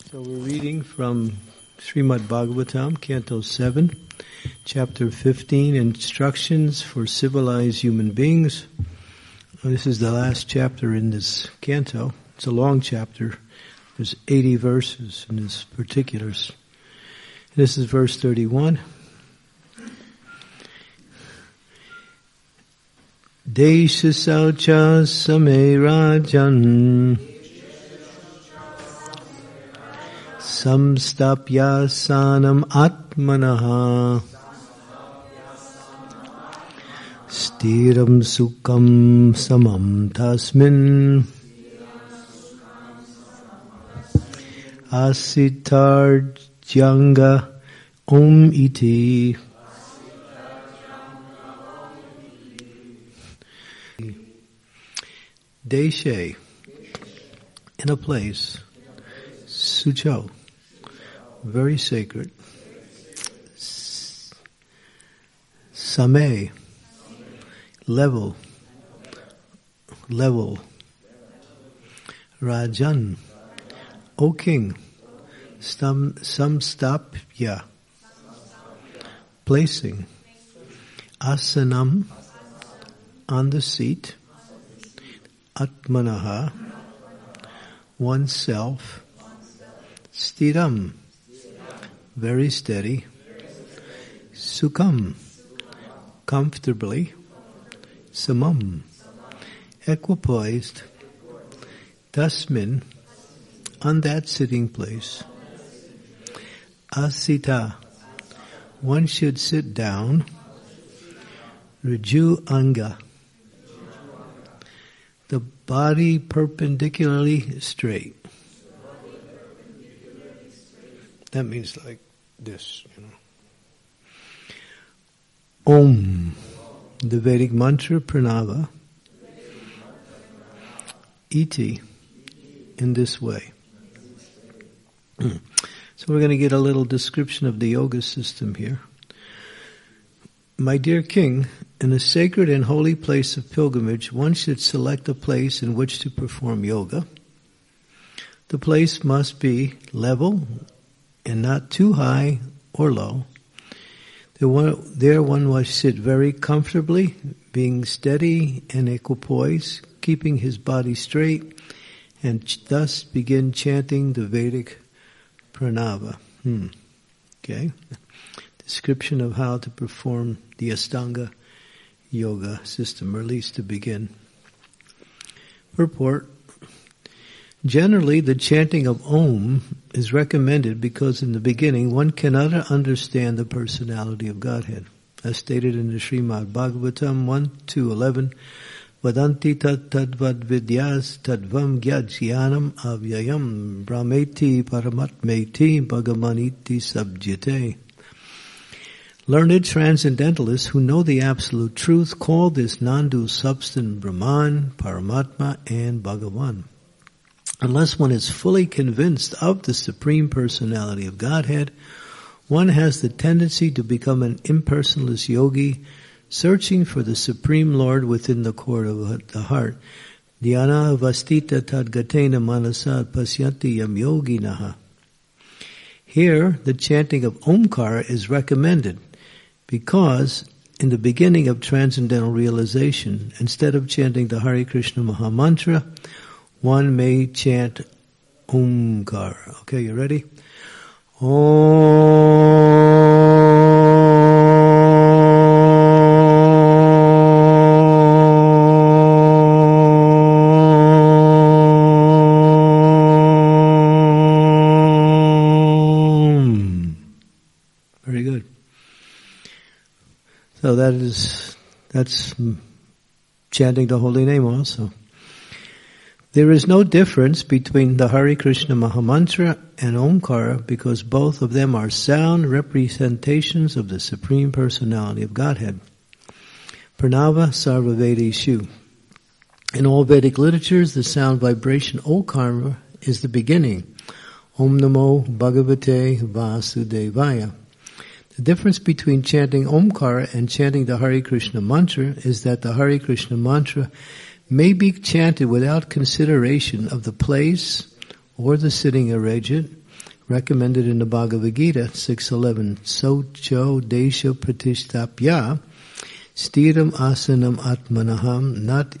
So we're reading from Srimad Bhagavatam, Canto 7, Chapter 15, Instructions for Civilized Human Beings. This is the last chapter in this canto. It's a long chapter. There's 80 verses in this particulars. This is verse 31. Desha saucha same rajan samstapyasanam atmanaha stiram sukham samam tasmin asitarjanga om iti. Deshe, in a place, Sucho, very sacred. Same, level. Rajan, O king. Samstapya, placing. Asanam, on the seat. Atmanaha, oneself. Stiram, very steady. Sukham, comfortably. Samam, equipoised. Tasmin, on that sitting place. Asita, one should sit down. Raju anga, the body perpendicularly straight. That means like this, Om, the Vedic mantra pranava. Iti, in this way. So we're going to get a little description of the yoga system here. My dear king, in a sacred and holy place of pilgrimage, one should select a place in which to perform yoga. The place must be level and not too high or low. There one must sit very comfortably, being steady and equipoised, keeping his body straight, and thus begin chanting the Vedic pranava. Okay. Description of how to perform the Ashtanga yoga system, or at least to begin. Purport. Generally, the chanting of Om is recommended because in the beginning one cannot understand the personality of Godhead. As stated in the Srimad Bhagavatam 1-11, Vadanti tat tadvad vidyas tadvam gyajyanam avyayam brahmeti paramatmeti bhagavaniti sabjate. Learned transcendentalists who know the absolute truth call this non-dual substance Brahman, Paramatma, and Bhagavan. Unless one is fully convinced of the Supreme Personality of Godhead, one has the tendency to become an impersonalist yogi, searching for the Supreme Lord within the core of the heart. Dhyana vastita tadgatena manasa pasyanti yam yoginaha. Here, the chanting of Omkara is recommended, because in the beginning of transcendental realization, instead of chanting the Hare Krishna Maha Mantra, one may chant Omkara. Okay, you ready? Very good. So that's chanting the holy name also. There is no difference between the Hare Krishna Mahamantra and Omkara because both of them are sound representations of the Supreme Personality of Godhead. Pranava Sarva Vedeshu. In all Vedic literatures, the sound vibration Omkara is the beginning. Om Namo Bhagavate Vasudevaya. The difference between chanting Omkara and chanting the Hare Krishna mantra is that the Hare Krishna mantra may be chanted without consideration of the place or the sitting arrangement, recommended in the Bhagavad Gita 6.11, Socho desha pratishtapya stiram asanam atmanaham nat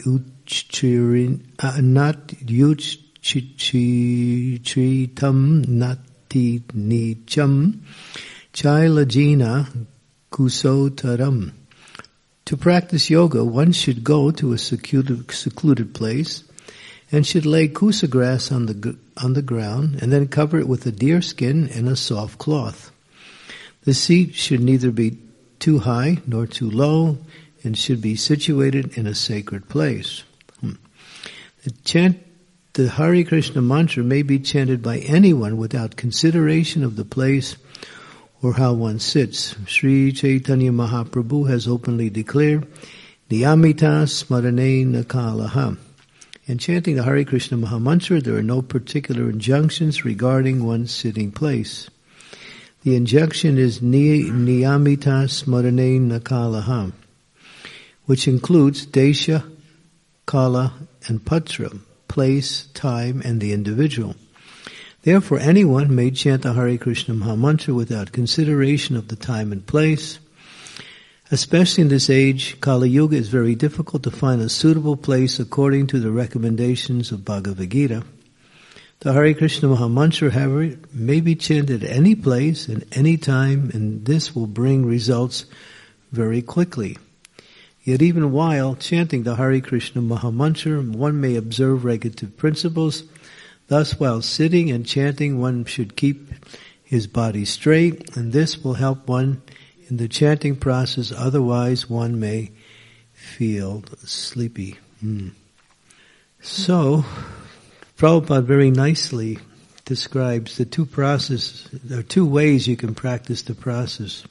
yuchitritam nati nicham chailajina kusotaram. To practice yoga, one should go to a secluded place and should lay kusa grass on the ground and then cover it with a deer skin and a soft cloth. The seat should neither be too high nor too low and should be situated in a sacred place. The Hare Krishna mantra may be chanted by anyone without consideration of the place or how one sits. Sri Chaitanya Mahaprabhu has openly declared, Niyamita Smarane Nakalaha. In chanting the Hare Krishna Mahamantra, there are no particular injunctions regarding one's sitting place. The injunction is Niyamita Smarane Nakalaha, which includes Desha, Kala, and Patra, place, time, and the individual. Therefore, anyone may chant the Hare Krishna Mahamantra without consideration of the time and place. Especially in this age, Kali Yuga is very difficult to find a suitable place according to the recommendations of Bhagavad Gita. The Hare Krishna Mahamantra, however, may be chanted at any place and any time, and this will bring results very quickly. Yet even while chanting the Hare Krishna Mahamantra, one may observe regulative principles. Thus, while sitting and chanting, one should keep his body straight, and this will help one in the chanting process. Otherwise, one may feel sleepy. So, Prabhupada very nicely describes the two processes. There are two ways you can practice the process.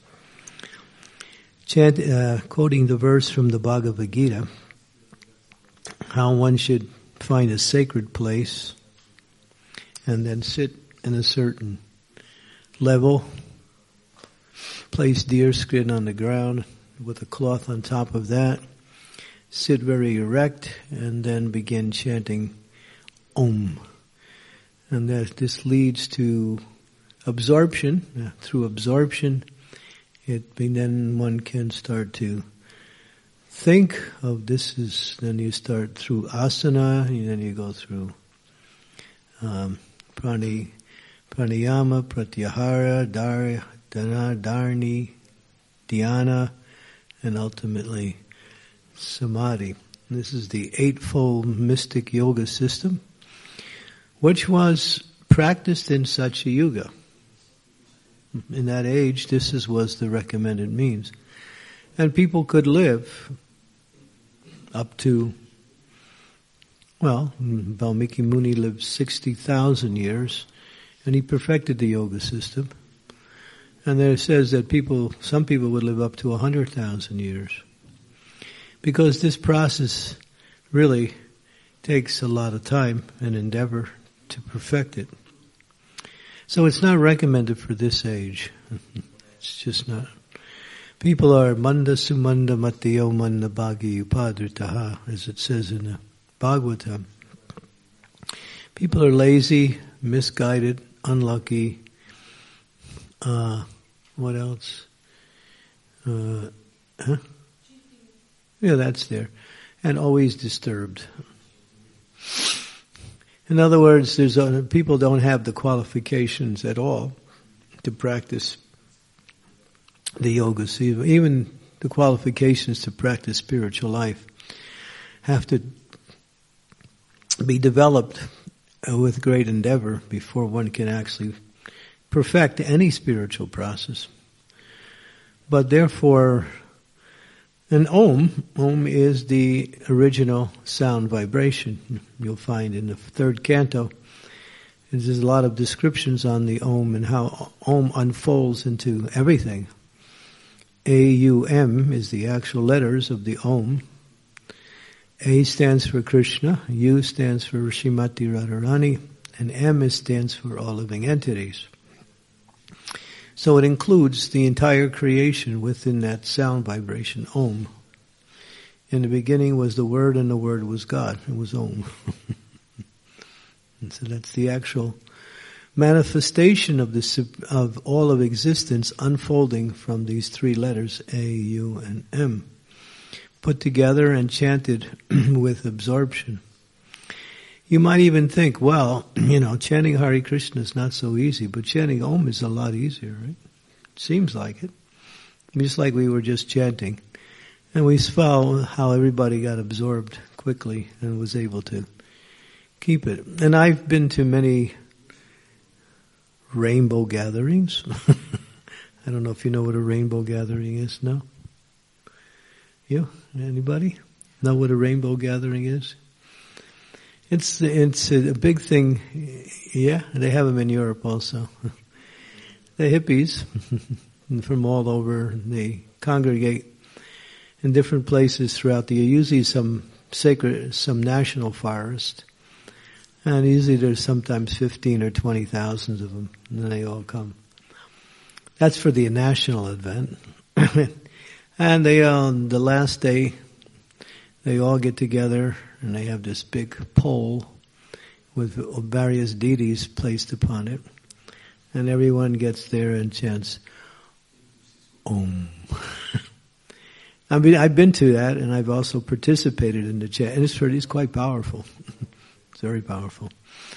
Quoting the verse from the Bhagavad Gita, how one should find a sacred place and then sit in a certain level, place deer skin on the ground with a cloth on top of that, sit very erect, and then begin chanting Om. And this leads to absorption. Through absorption, then one can start to think of then you start through asana, and then you go through pranayama, pratyahara, dharani, dhyana, and ultimately samadhi. This is the eightfold mystic yoga system, which was practiced in Satya Yuga. In that age, this was the recommended means. And people could live up to, Valmiki Muni lived 60,000 years, and he perfected the yoga system. And there it says that some people would live up to 100,000 years. Because this process really takes a lot of time and endeavor to perfect it. So it's not recommended for this age. It's just not. People are manda sumanda matiyo manda bhagi upadritaha, as it says in the Bhagavatam. People are lazy, misguided, unlucky. What else? Yeah, that's there. And always disturbed. In other words, people don't have the qualifications at all to practice the yoga. So even the qualifications to practice spiritual life have to be developed with great endeavor before one can actually perfect any spiritual process. But therefore, and Om is the original sound vibration. You'll find in the third canto, there's a lot of descriptions on the Om and how Om unfolds into everything. A-U-M is the actual letters of the Om. A stands for Krishna, U stands for Srimati Radharani, and M stands for all living entities. So it includes the entire creation within that sound vibration, Om. In the beginning was the Word, and the Word was God. It was Om. And so that's the actual manifestation of all of existence unfolding from these three letters, A, U, and M, put together and chanted with absorption. You might even think, well, chanting Hare Krishna is not so easy, but chanting Om is a lot easier, right? Seems like it. Just like we were just chanting. And we saw how everybody got absorbed quickly and was able to keep it. And I've been to many rainbow gatherings. I don't know if you know what a rainbow gathering is, no? You? Anybody know what a rainbow gathering is? It's a big thing. Yeah, they have them in Europe also. The hippies from all over, they congregate in different places throughout the year, usually some national forest. And usually there's sometimes 15 or 20,000 of them, and then they all come. That's for the national event. And they, on the last day, they all get together and they have this big pole with various deities placed upon it. And everyone gets there and chants Om. I mean, I've been to that, and I've also participated in the chant, and it's quite powerful. It's very powerful.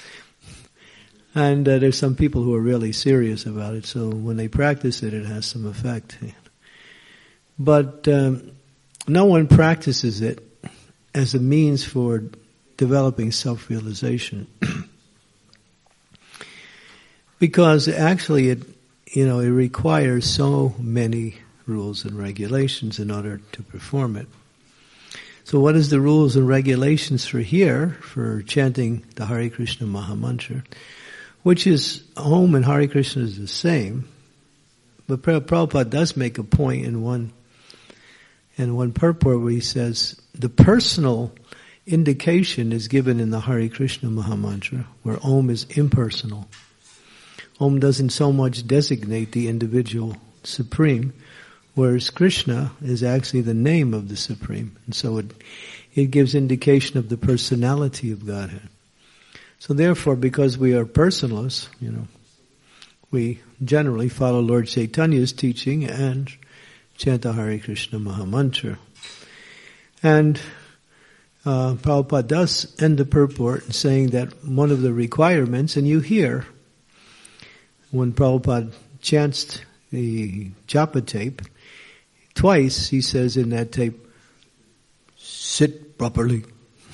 And there's some people who are really serious about it, so when they practice it, it has some effect. But no one practices it as a means for developing self-realization. Because actually it requires so many rules and regulations in order to perform it. So what is the rules and regulations for here, for chanting the Hare Krishna Mahamantra, which is Om and Hare Krishna is the same, but Prabhupada does make a point in one purport where he says the personal indication is given in the Hare Krishna Mahamantra, where Om is impersonal. Om doesn't so much designate the individual Supreme, whereas Krishna is actually the name of the Supreme. And so it gives indication of the personality of Godhead. So therefore, because we are personalists, we generally follow Lord Chaitanya's teaching and chant the Hare Krishna Mahamantra. And Prabhupada does end the purport saying that one of the requirements, and you hear when Prabhupada chants the japa tape, twice he says in that tape, sit properly.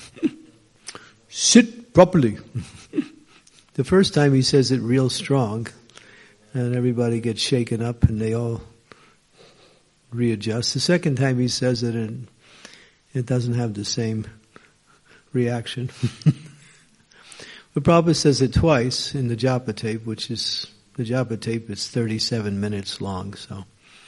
Sit properly. The first time he says it real strong, and everybody gets shaken up and they all readjust. The second time he says it, and it doesn't have the same reaction. But Prabhupada says it twice in the japa tape, the japa tape is 37 minutes long, so.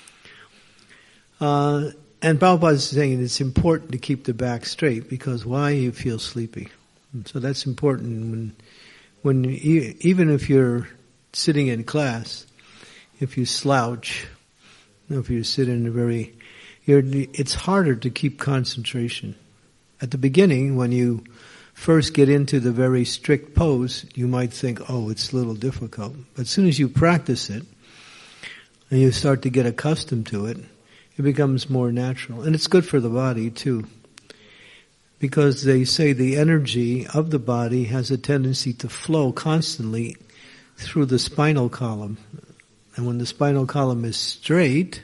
And Prabhupada is saying it's important to keep the back straight, because why? You feel sleepy. And so that's important when even if you're sitting in class, if you slouch, if you sit in it's harder to keep concentration. At the beginning, when you first get into the very strict pose, you might think, it's a little difficult. But as soon as you practice it, and you start to get accustomed to it, it becomes more natural. And it's good for the body too. Because they say the energy of the body has a tendency to flow constantly through the spinal column. And when the spinal column is straight,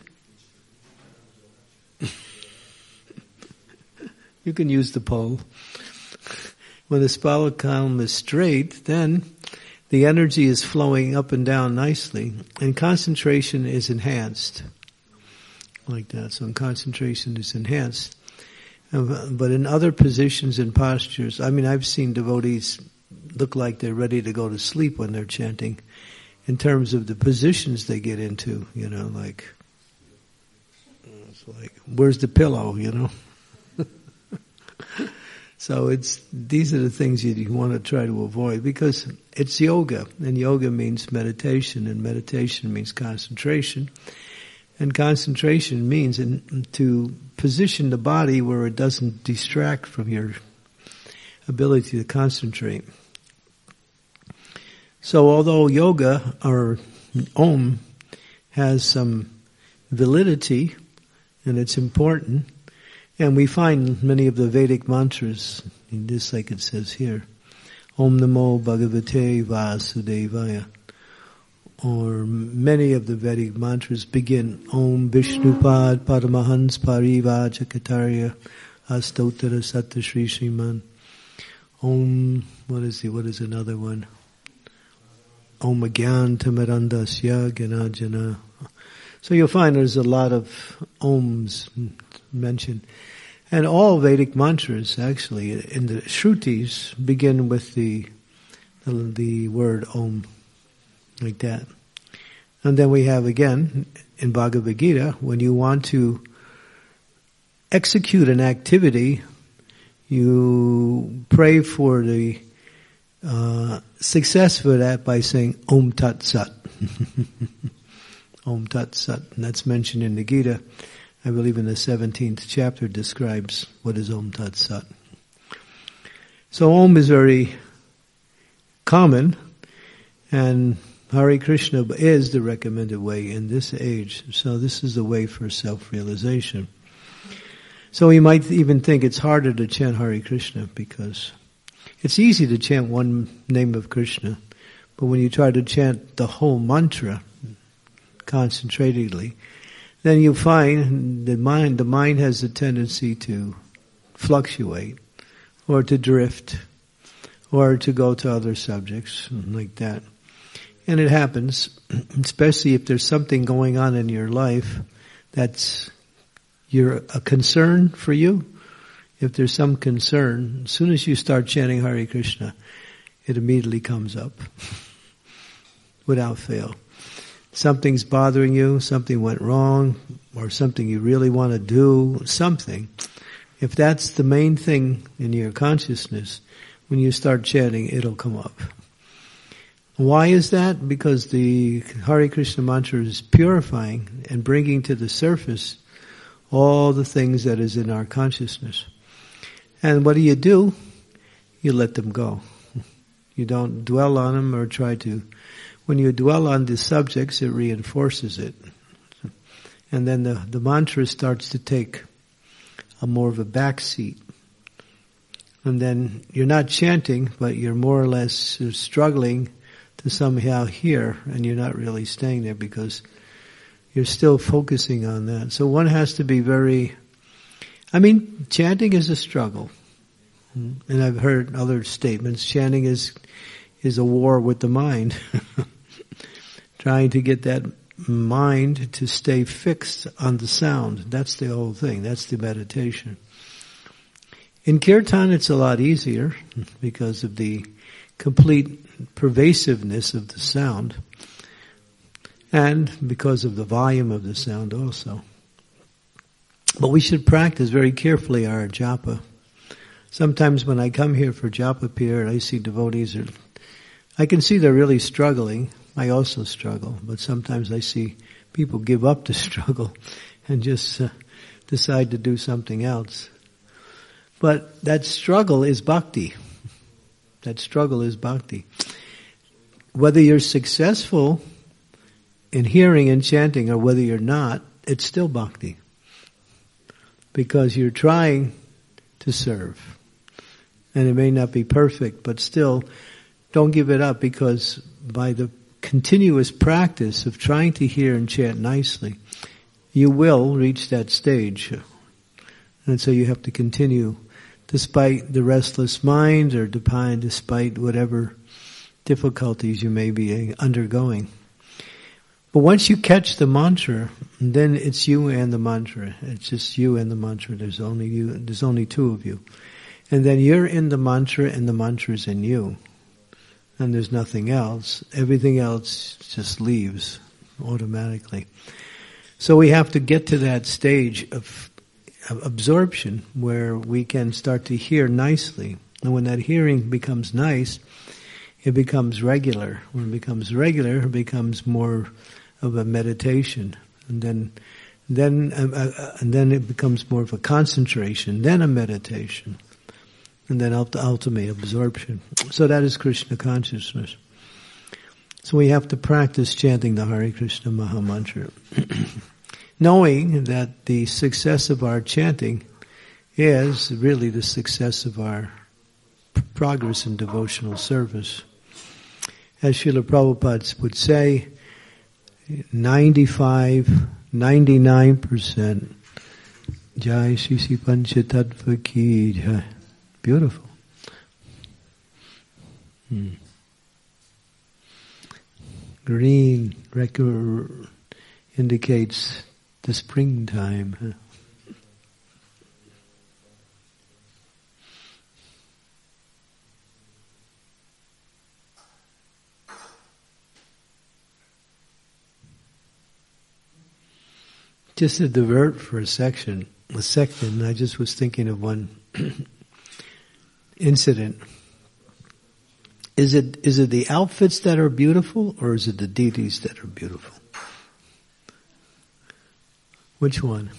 you can use the pole. When the spinal column is straight, then the energy is flowing up and down nicely, and concentration is enhanced. Like that. So concentration is enhanced. But in other positions and postures, I've seen devotees look like they're ready to go to sleep when they're chanting, in terms of the positions they get into, it's like, where's the pillow, So these are the things you want to try to avoid, because it's yoga, and yoga means meditation, and meditation means concentration. And concentration means to position the body where it doesn't distract from your ability to concentrate. So although yoga or Om has some validity and it's important, and we find many of the Vedic mantras, just like it says here, Om Namo Bhagavate Vasudevaya, or many of the Vedic mantras begin Om Vishnupad Paramahans Parivajakarya Astotara Satta Shri Sriman. Om, what is another one? Om Agyan Tamarandasya Ganajana. So you'll find there's a lot of Oms mentioned. And all Vedic mantras, actually, in the Shrutis, begin with the word Om, like that. And then we have, again, in Bhagavad Gita, when you want to execute an activity, you pray for the success for that by saying Om Tat Sat. Om Tat Sat. And that's mentioned in the Gita. I believe in the 17th chapter describes what is Om Tat Sat. So Om is very common, and Hare Krishna is the recommended way in this age. So this is the way for self-realization. So you might even think it's harder to chant Hare Krishna because it's easy to chant one name of Krishna, but when you try to chant the whole mantra concentratedly, then you find the mind has a tendency to fluctuate or to drift or to go to other subjects like that. And it happens, especially if there's something going on in your life that's a concern for you. If there's some concern, as soon as you start chanting Hare Krishna, it immediately comes up without fail. Something's bothering you, something went wrong, or something you really want to do, something. If that's the main thing in your consciousness, when you start chanting, it'll come up. Why is that? Because the Hare Krishna mantra is purifying and bringing to the surface all the things that is in our consciousness. And what do? You let them go. You don't dwell on them or try to. When you dwell on the subjects, it reinforces it. And then the mantra starts to take a more of a back seat. And then you're not chanting, but you're more or less struggling to somehow hear, and you're not really staying there because you're still focusing on that. So one has to be chanting is a struggle. And I've heard other statements, chanting is a war with the mind. Trying to get that mind to stay fixed on the sound. That's the whole thing. That's the meditation. In Kirtan, it's a lot easier because of the complete pervasiveness of the sound and because of the volume of the sound also. But we should practice very carefully our japa. Sometimes when I come here for japa period, I see devotees I can see they're really struggling. I also struggle, but sometimes I see people give up the struggle and just decide to do something else. But that struggle is bhakti. That struggle is bhakti. Whether you're successful in hearing and chanting or whether you're not, it's still bhakti. Because you're trying to serve. And it may not be perfect, but still, don't give it up, because by the continuous practice of trying to hear and chant nicely, you will reach that stage. And so you have to continue despite the restless mind or despite whatever difficulties you may be undergoing. But once you catch the mantra, then it's you and the mantra. It's just you and the mantra. There's only you. There's only two of you. And then you're in the mantra and the mantra's in you. And there's nothing else. Everything else just leaves automatically. So we have to get to that stage of absorption where we can start to hear nicely. And when that hearing becomes nice, it becomes regular. When it becomes regular, it becomes more of a meditation. And then it becomes more of a concentration, then a meditation. And then ultimate absorption. So that is Krishna consciousness. So we have to practice chanting the Hare Krishna Maha Mantra, knowing that the success of our chanting is really the success of our progress in devotional service. As Srila Prabhupada would say, 99% Jai Shri Shri Panchatattva Ki Jai. Beautiful. Green indicates the springtime. Just to divert for a second, I just was thinking of one incident. Is it the outfits that are beautiful, or is it the deities that are beautiful? Which one?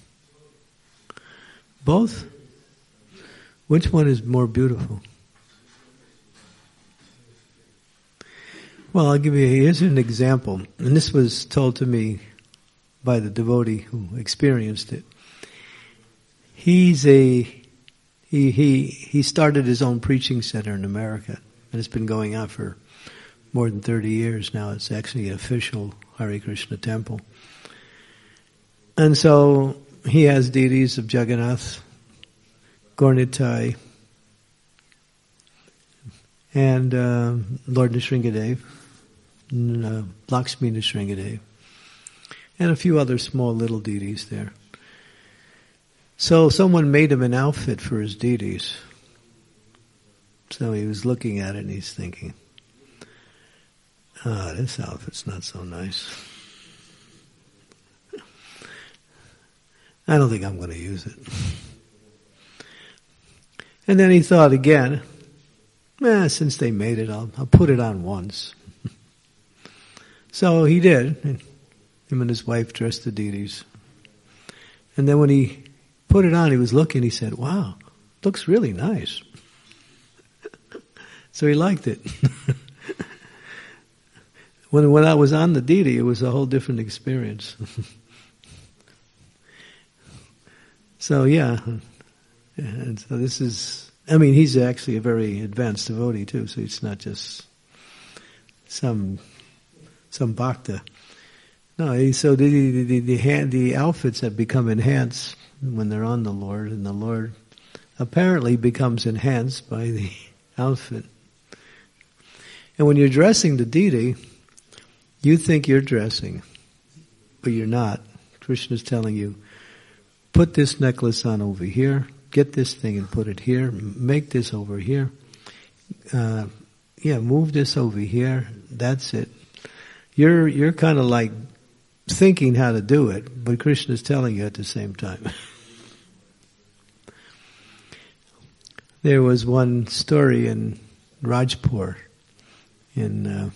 Both? Which one is more beautiful? Well, here's an example, and this was told to me by the devotee who experienced it. He started his own preaching center in America, and it's been going on for more than 30 years now. It's actually an official Hare Krishna temple. And so he has deities of Jagannath, Gaurnitai, and Lord Nrsingadev, Lakshmi Nrsingadev, and a few other small little deities there. So someone made him an outfit for his deities. So he was looking at it and he's thinking, this outfit's not so nice. I don't think I'm going to use it. And then he thought again, since they made it, I'll put it on once. So he did. Him and his wife dressed the deities. And then when he put it on, he was looking, he said, wow, looks really nice. So he liked it. When I was on the deity, it was a whole different experience. So yeah. And so this is, he's actually a very advanced devotee too, so it's not just some bhakta. No, so the outfits have become enhanced when they're on the Lord, and the Lord apparently becomes enhanced by the outfit. And when you're dressing the deity, you think you're dressing, but you're not. Krishna's telling you, put this necklace on over here, get this thing and put it here, make this over here, move this over here, that's it. You're kind of like thinking how to do it, but Krishna's telling you at the same time. There was one story in Rajpur, in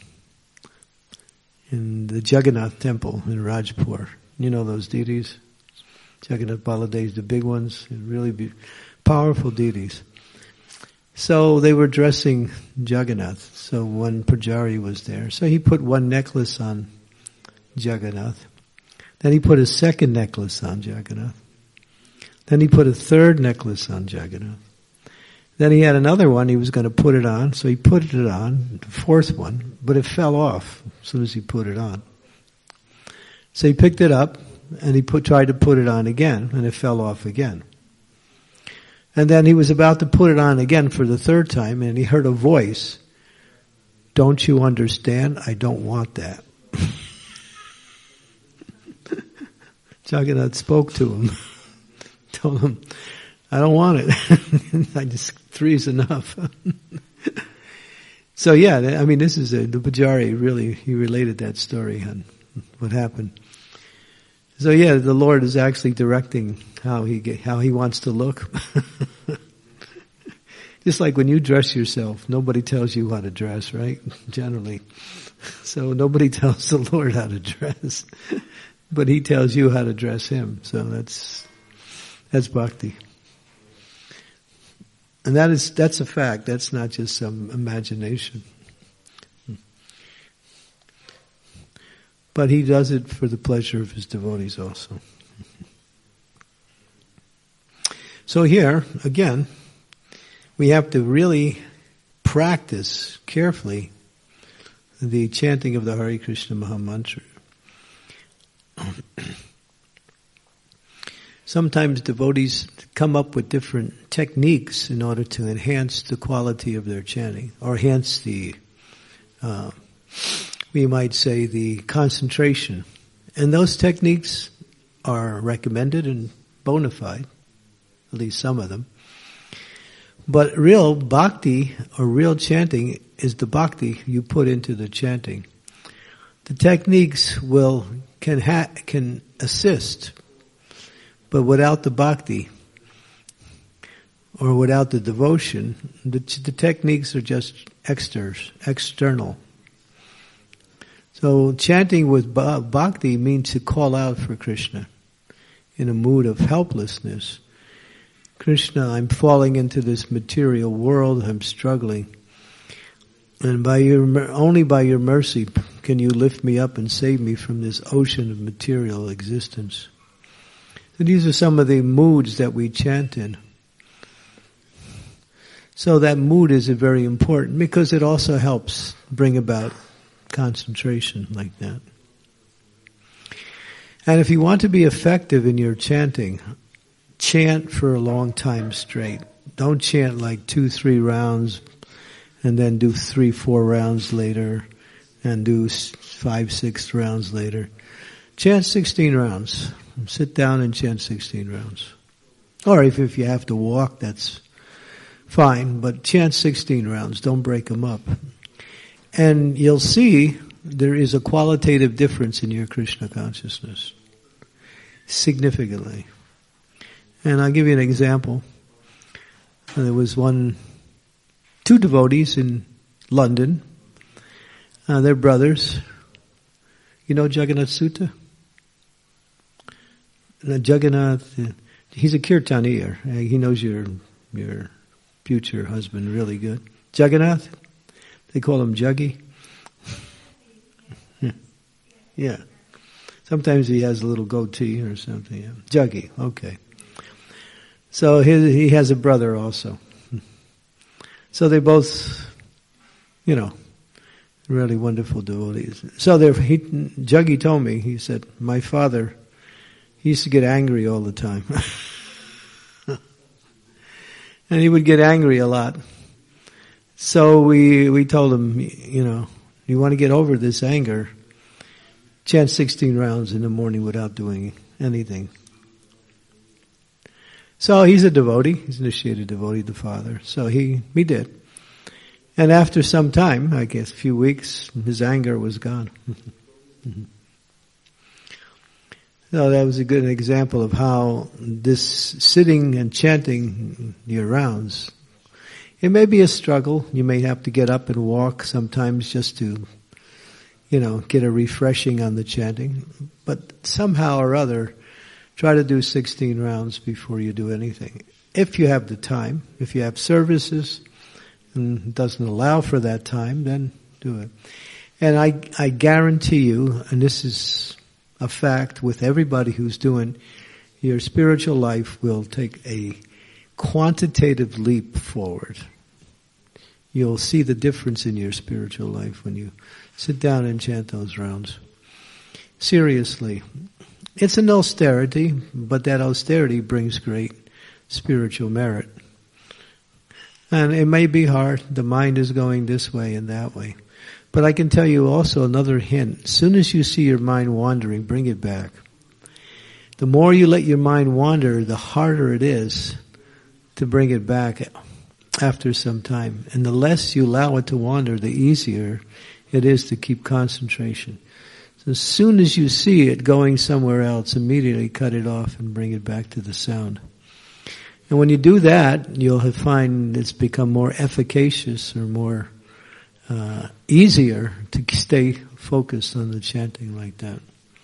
the Jagannath temple in Rajpur. You know those deities? Jagannath Baladev, the big ones, really powerful deities. So they were dressing Jagannath. So one Pujari was there. So he put one necklace on Jagannath. Then he put a second necklace on Jagannath. Then he put a third necklace on Jagannath. Then he had another one he was going to put it on, so he put it on, the fourth one, but it fell off as soon as he put it on. So he picked it up and he tried to put it on again, and it fell off again. And then he was about to put it on again for the third time, and he heard a voice, "Don't you understand? I don't want that." Jagannath spoke to him, told him, "I don't want it. Three's enough." So yeah, this is the Pujari really, he related that story on what happened. So yeah, the Lord is actually directing how he wants to look. Just like when you dress yourself, nobody tells you how to dress, right? Generally. So nobody tells the Lord how to dress. But he tells you how to dress him. So that's bhakti. And that's a fact. That's not just some imagination. But he does it for the pleasure of his devotees also. So here, again, we have to really practice carefully the chanting of the Hare Krishna Maha Mantra. Sometimes devotees come up with different techniques in order to enhance the quality of their chanting, or enhance the, we might say, the concentration. And those techniques are recommended and bona fide, at least some of them. But real bhakti, or real chanting, is the bhakti you put into the chanting. The techniques can assist, but without the bhakti, or without the devotion, the techniques are just external. So chanting with bhakti means to call out for Krishna in a mood of helplessness. Krishna, I'm falling into this material world, I'm struggling. And only by your mercy can you lift me up and save me from this ocean of material existence. So these are some of the moods that we chant in. So that mood is very important because it also helps bring about concentration like that. And if you want to be effective in your chanting, chant for a long time straight. Don't chant like 2-3 rounds and then do 3-4 rounds later and do 5-6 rounds later. Chant 16 rounds. Sit down and chant 16 rounds. Or if you have to walk, that's fine, but chant 16 rounds. Don't break them up. And you'll see there is a qualitative difference in your Krishna consciousness. Significantly. And I'll give you an example. There was two devotees in London. They're brothers. You know Jagannath Sutta? Jagannath, he's a kirtanier. He knows your future husband really good. Jagannath? They call him Juggy. Yeah. Sometimes he has a little goatee or something. Yeah. Juggy, okay. So he has a brother also. So they both, really wonderful devotees. So Juggy told me, he said, my father, he used to get angry all the time. And he would get angry a lot. So we told him, you want to get over this anger, chant 16 rounds in the morning without doing anything. So he's a devotee. He's an initiated devotee, the father. So he did. And after some time, I guess a few weeks, his anger was gone. So that was a good example of how this sitting and chanting your rounds, it may be a struggle. You may have to get up and walk sometimes just to, get a refreshing on the chanting. But somehow or other, try to do 16 rounds before you do anything. If you have the time, if you have services and it doesn't allow for that time, then do it. And I guarantee you, and this is a fact with everybody who's doing, your spiritual life will take a quantitative leap forward. You'll see the difference in your spiritual life when you sit down and chant those rounds. Seriously. It's an austerity, but that austerity brings great spiritual merit. And it may be hard. The mind is going this way and that way. But I can tell you also another hint. As soon as you see your mind wandering, bring it back. The more you let your mind wander, the harder it is to bring it back after some time. And the less you allow it to wander, the easier it is to keep concentration. So as soon as you see it going somewhere else, immediately cut it off and bring it back to the sound. And when you do that, you'll find it's become more efficacious or more easier to stay focused on the chanting like that.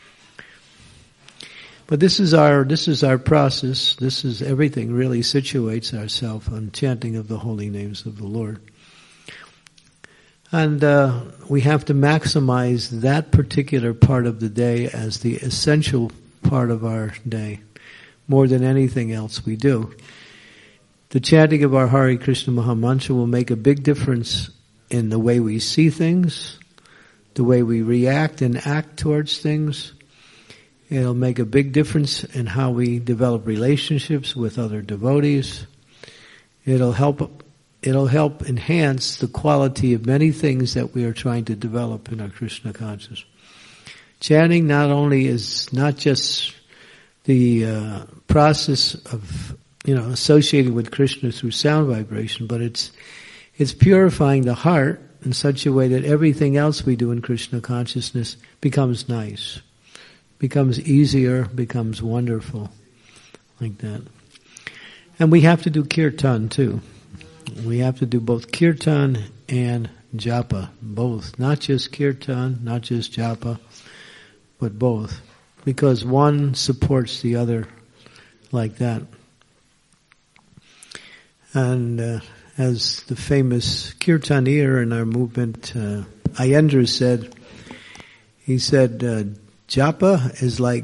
But this is our process. This is everything really situates ourselves on chanting of the holy names of the Lord. And we have to maximize that particular part of the day as the essential part of our day, more than anything else we do. The chanting of our Hare Krishna Mahamantra will make a big difference in the way we see things, the way we react and act towards things. It'll make a big difference in how we develop relationships with other devotees. It'll help enhance the quality of many things that we are trying to develop in our Krishna consciousness. Chanting not only is not just the process of associating with Krishna through sound vibration, but it's purifying the heart in such a way that everything else we do in Krishna consciousness becomes nice, becomes easier, becomes wonderful, like that. And we have to do kirtan too. We have to do both kirtan and japa, both. Not just kirtan, not just japa, but both. Because one supports the other like that. And as the famous kirtanier in our movement, Ayendra said, he said, japa is like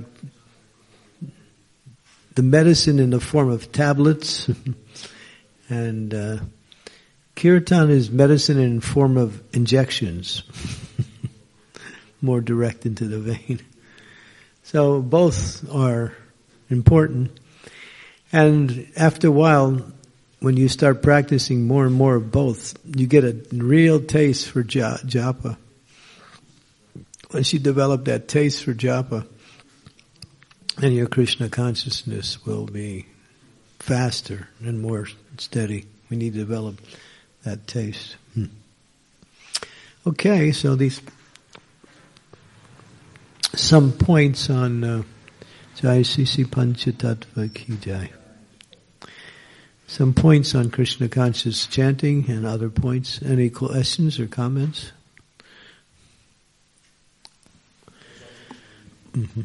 the medicine in the form of tablets, and kirtan is medicine in form of injections, more direct into the vein. So both are important. And after a while, when you start practicing more and more of both, you get a real taste for japa. Once you develop that taste for japa, then your Krishna consciousness will be faster and more steady. We need to develop that taste. Okay, so these some points on Jai Sisi Panchatattva Ki Jai. Some points on Krishna conscious chanting and other points. Any questions or comments? Mm-hmm.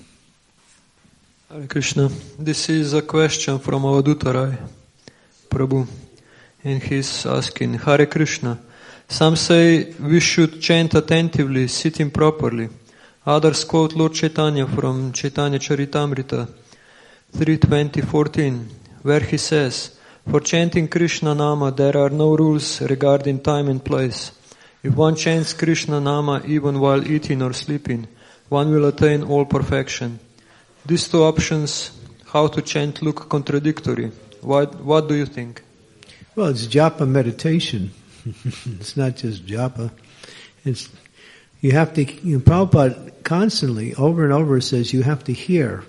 Hare Krishna. This is a question from Avaduta Rai Prabhu. And he's asking, Hare Krishna, some say we should chant attentively, sitting properly. Others quote Lord Chaitanya from Chaitanya Charitamrita 3:20-14, where he says, for chanting Krishna Nama there are no rules regarding time and place. If one chants Krishna Nama even while eating or sleeping, one will attain all perfection. These two options, how to chant, look contradictory. What do you think? Well, it's japa meditation. It's not just japa. You have to, Prabhupada constantly, over and over says you have to hear.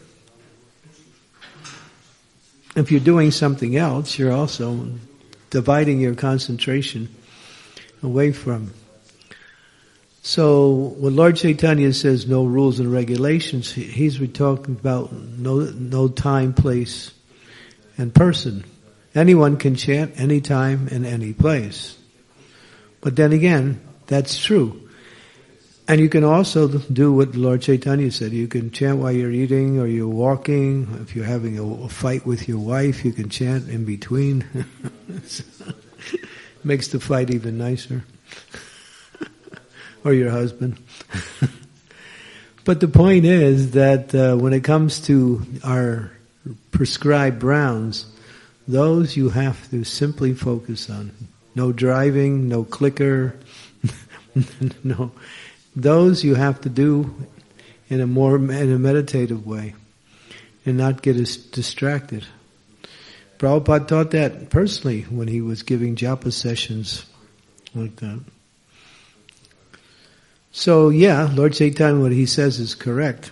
If you're doing something else, you're also dividing your concentration away from. So when Lord Chaitanya says no rules and regulations, he's talking about no time, place, and person. Anyone can chant anytime and any place. But then again, that's true. And you can also do what Lord Chaitanya said. You can chant while you're eating or you're walking. If you're having a fight with your wife, you can chant in between. Makes the fight even nicer. Or your husband. But the point is that when it comes to our prescribed rounds, those you have to simply focus on. No driving, no clicker, no. Those you have to do in a meditative way and not get distracted. Prabhupada taught that personally when he was giving japa sessions like that. So yeah, Lord Chaitanya, what he says is correct.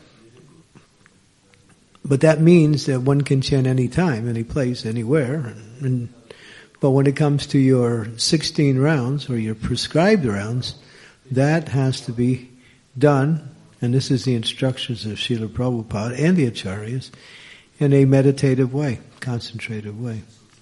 But that means that one can chant any time, any place, anywhere. But when it comes to your 16 rounds or your prescribed rounds, that has to be done, and this is the instructions of Srila Prabhupada and the Acharyas, in a meditative way, concentrative way.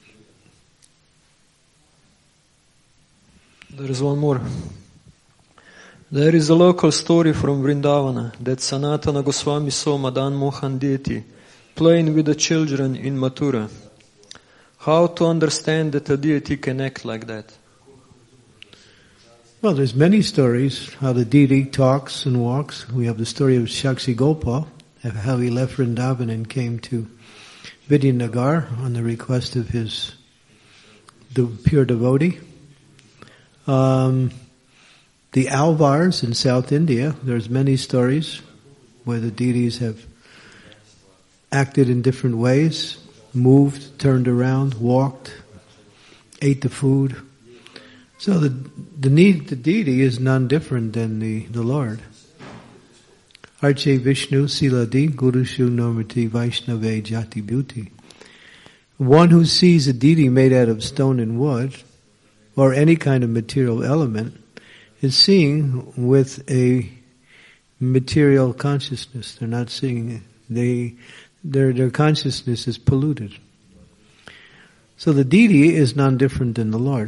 There is one more. There is a local story from Vrindavana that Sanatana Goswami saw Madan Mohan deity playing with the children in Mathura. How to understand that a deity can act like that? Well, there's many stories how the deity talks and walks. We have the story of Shakshi Gopal, how he left Vrindavan and came to Vidyanagar on the request of the pure devotee. The Alvars in South India, there's many stories where the deities have acted in different ways, moved, turned around, walked, ate the food. So the deity is none different than the Lord. Arche Vishnu Siladi Gurushu Normati Vaishnave Jati Bhuti. One who sees a deity made out of stone and wood, or any kind of material element, is seeing with a material consciousness. They're not seeing their consciousness is polluted. So the deity is none different than the Lord.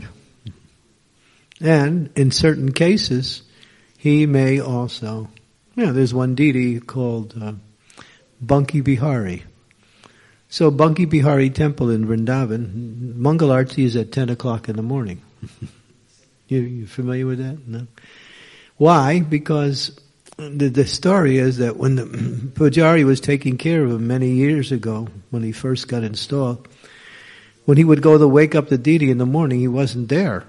And in certain cases, he may also, there's one deity called Banki Bihari. So Banki Bihari temple in Vrindavan, Mangalarti is at 10 o'clock in the morning. You familiar with that? No? Why? Because the story is that when the Pujari was taking care of him many years ago, when he first got installed, when he would go to wake up the deity in the morning, he wasn't there.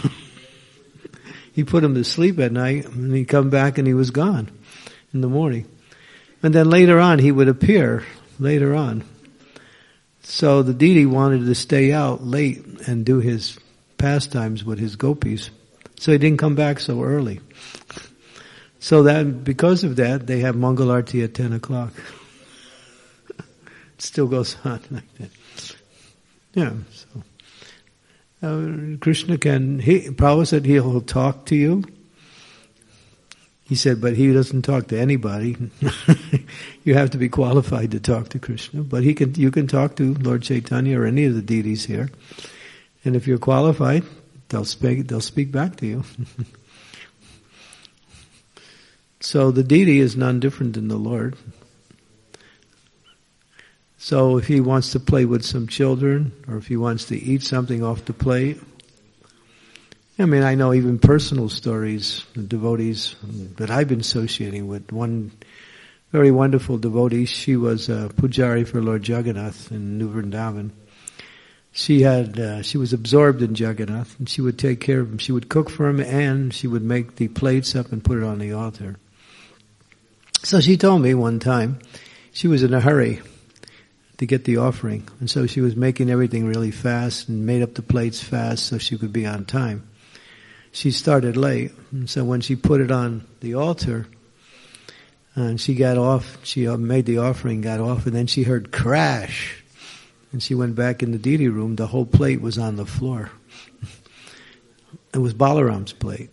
He put him to sleep at night, and he'd come back and he was gone in the morning. And then later on, he would appear, later on. So the deity wanted to stay out late and do his pastimes with his gopis. So he didn't come back so early. So that, because of that, they have Mangalarti at 10 o'clock. It still goes on like that. Yeah, so. Krishna Prabhupada said he'll talk to you. He said, but he doesn't talk to anybody. You have to be qualified to talk to Krishna. But you can talk to Lord Chaitanya or any of the deities here. And if you're qualified, they'll speak back to you. So the deity is none different than the Lord. So if he wants to play with some children, or if he wants to eat something off the plate, I mean, I know even personal stories, the devotees that I've been associating with. One very wonderful devotee, she was a pujari for Lord Jagannath in New Vrindavan. She was absorbed in Jagannath, and she would take care of him. She would cook for him, and she would make the plates up and put it on the altar. So she told me one time, she was in a hurry to get the offering. And so she was making everything really fast and made up the plates fast so she could be on time. She started late. And so when she put it on the altar, and she got off, she made the offering, got off, and then she heard crash. And she went back in the deity room. The whole plate was on the floor. It was Balaram's plate.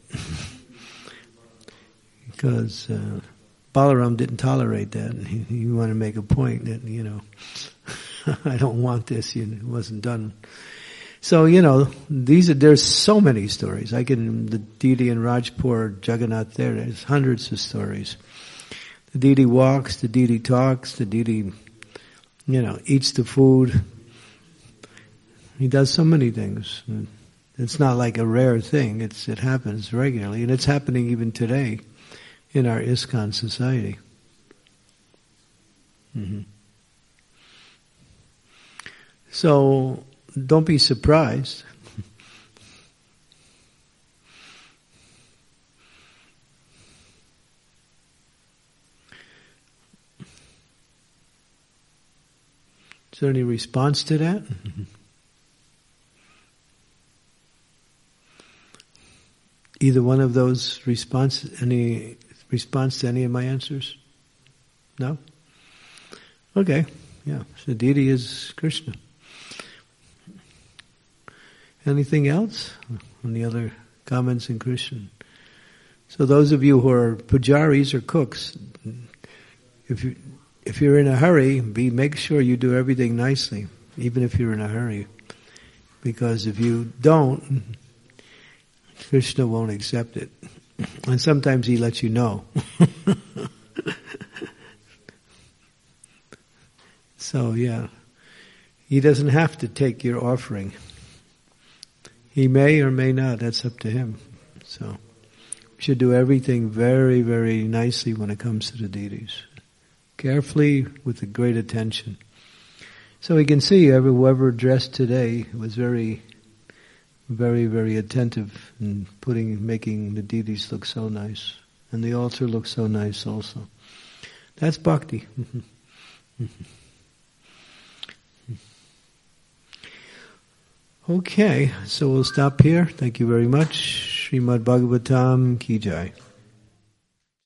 Because Balaram didn't tolerate that. He wanted to make a point that, I don't want this. It wasn't done. So, there's so many stories. The deity in Rajpur, Jagannath there's hundreds of stories. The deity walks, the deity talks, the deity, eats the food. He does so many things. It's not like a rare thing. It happens regularly, and it's happening even today in our ISKCON society. Mm-hmm. So, don't be surprised. Is there any response to that? Either one of those any response to any of my answers? No? Okay, yeah. So deity is Krishna. Anything else? Any other comments in Krishna? So those of you who are pujaris or cooks, if you're in a hurry, make sure you do everything nicely, even if you're in a hurry. Because if you don't, Krishna won't accept it. And sometimes he lets you know. So yeah, he doesn't have to take your offering. He may or may not, that's up to him. So should do everything very, very nicely when it comes to the deities. Carefully, with a great attention. So we can see whoever dressed today was very, very, very attentive in making the deities look so nice. And the altar looks so nice also. That's bhakti. Okay, so we'll stop here. Thank you very much. Srimad Bhagavatam Ki Jai.